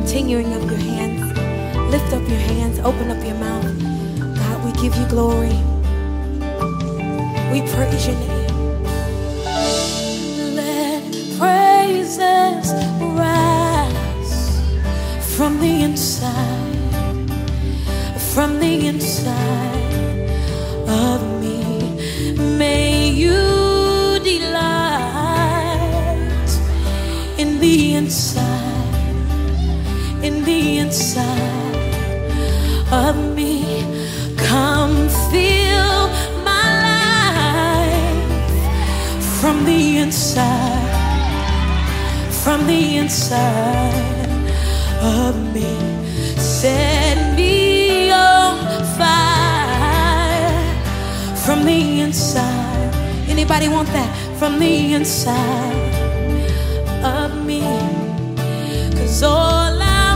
continuing of your hands. Lift up your hands, open up your mouth. God, we give you glory. We praise your name. Let praises rise from the inside of me. May you delight in the inside of me. Come fill my life from the inside of me. Set me on fire from the inside. Anybody want that? From the inside of me. 'Cause all I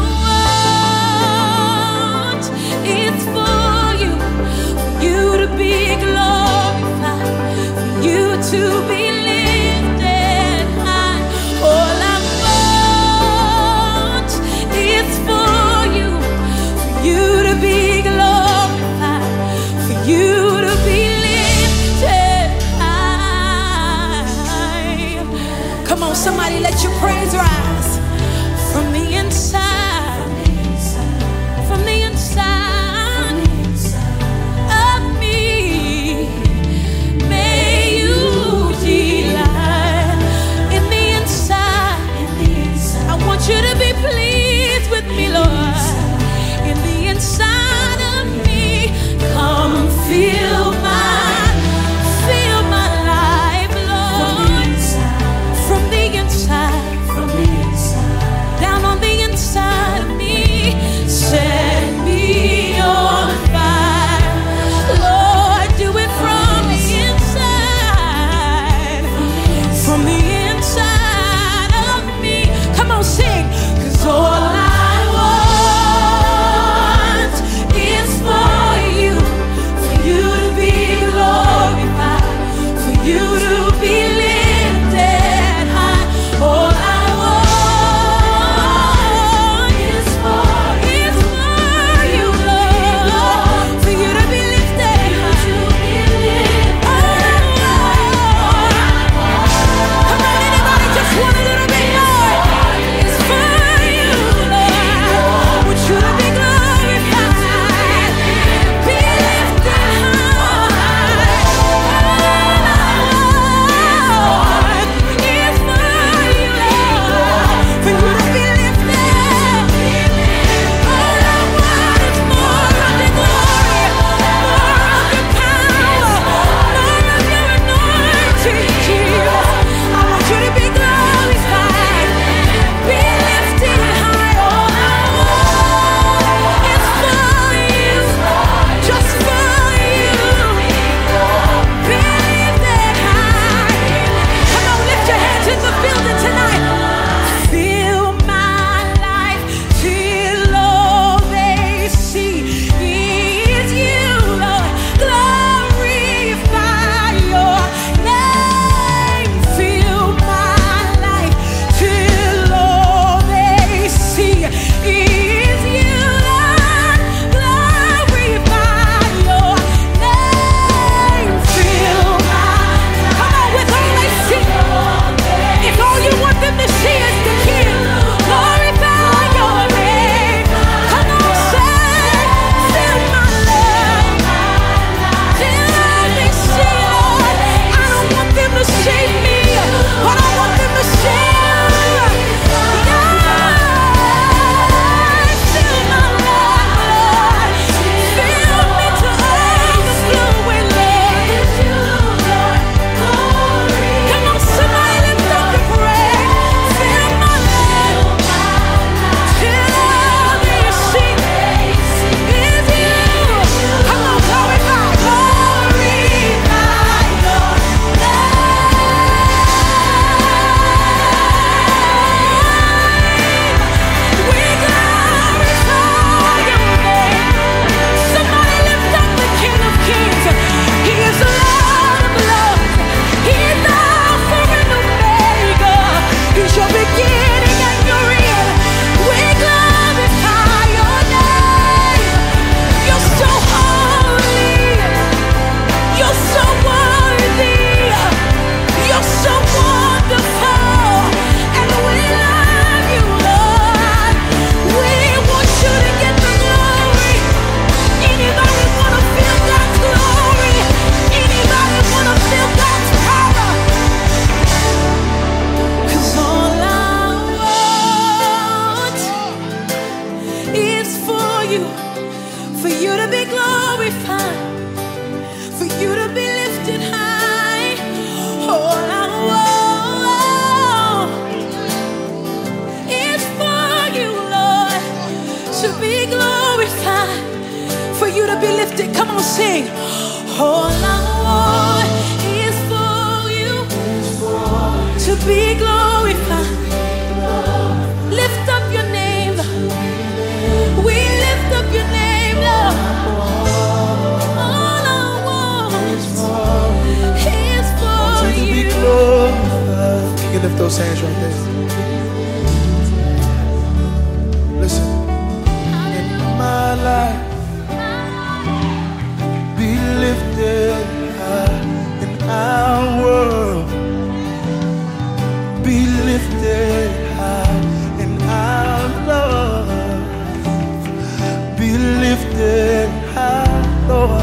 want is for you to be glorified, for you to be lifted high. All I want is for you to be glorified, for you to be lifted high. Come on, somebody, let your praise rise from the inside. for you to be glorified, for you to be lifted high. All I want is for you, Lord, to be glorified, for you to be lifted. Come on, sing. All I want is for you to be glorified. Lift up your name, Lord. We lift up your name, Lord. All I want is for you to be you. glorified. Can you lift those hands right there? Listen. In my life, be lifted high. In our world, be lifted high. In our love, be lifted high, Lord.